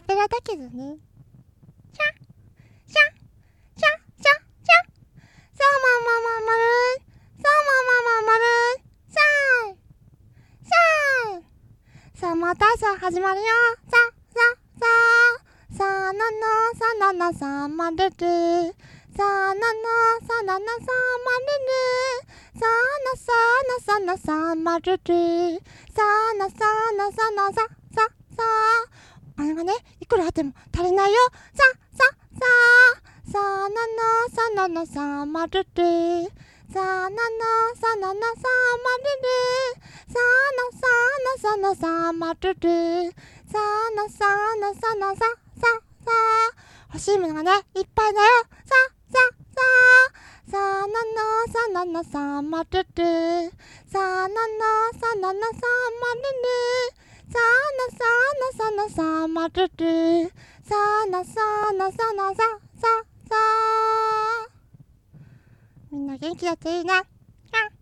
ペラだけどね。シャシャシャシャシャさあままままるさあままままるさあさあまたさ始まるよささななさななさまるるさななさななさまるるさなさまるるさなさなさなさあれがねいくらあっても足りないよさななさまるるさななさななさまるるさなさまるるさな欲しいものがねいっぱいだよさななさまるるさななさまるるさなさまるるさなみんな元気だっていいな。